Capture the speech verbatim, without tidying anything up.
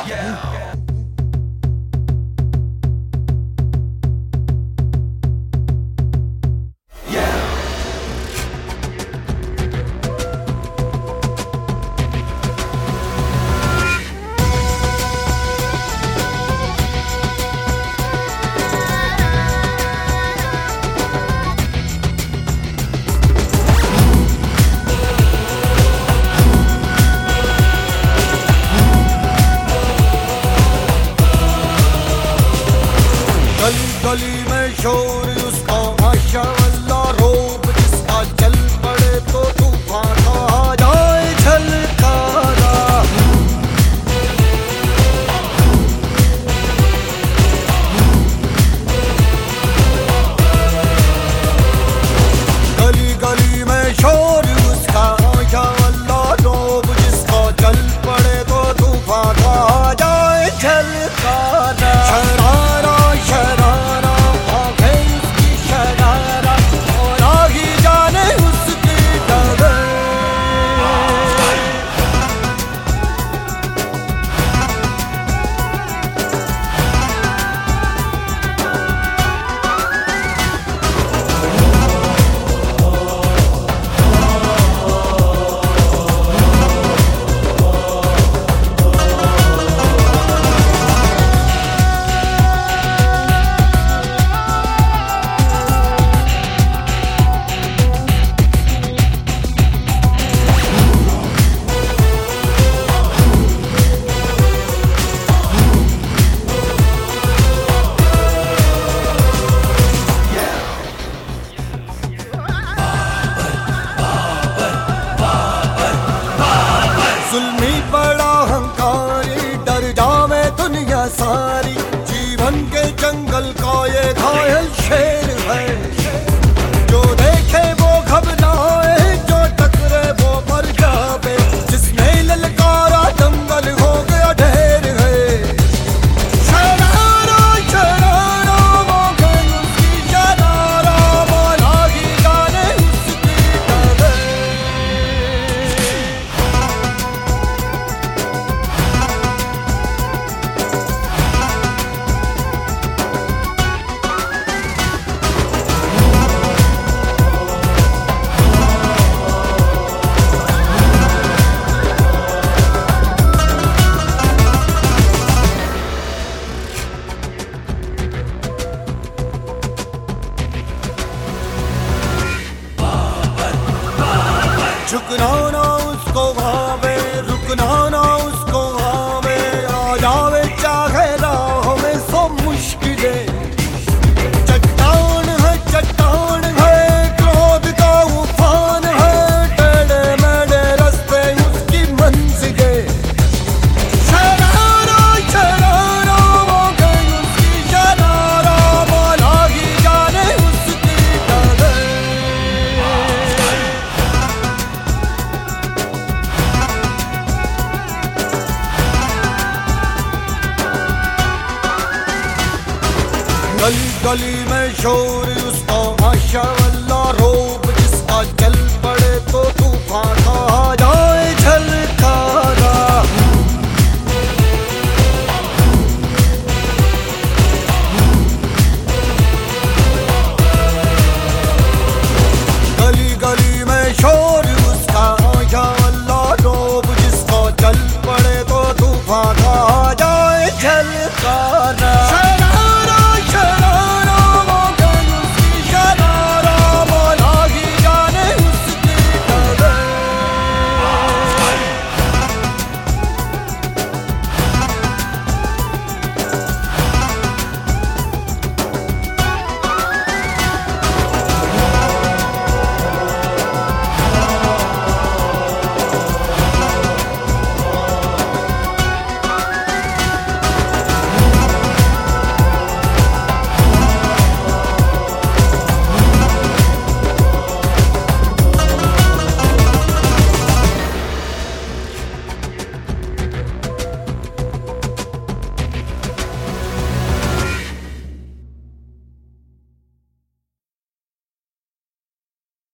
गली में शोर उसका माशाअल्लाह रोब जिसका चल पड़े तो तूफान आ जाए झलकारा। गली गली में शोर उसका माशाअल्लाह रोब जिसका चल पड़े तो तूफान आ जाए झलकारा। शरारा शरारा जुल्मी बड़ा हंकारी डर जावे दुनिया सारी। जीवन के जंगल का ये घायल शेर है, जो देखे वो घबराए, जो टकरे वो मर जावे। जिसने ललकारा जंगल हो गया ढेर है। शरारा शरारा वो गई उसकी शरारा, मौला ही जाने उसकी डगर। झुकना ना उसको भावे, रुकना ना उसको भावे। आ जावे चाहे राह में सो मुश्किलें। चट्टान है चट्टान है, क्रोध का उफान है। टेढ़े मेढ़े रास्ते उसकी मंजिलें। शरारा शरारा वो गई उसकी शरारा, मौला ही जाने उसकी डगर। गली गली में शोर उसका माशाअल्लाह रोब जिसका चल पड़े तो तूफान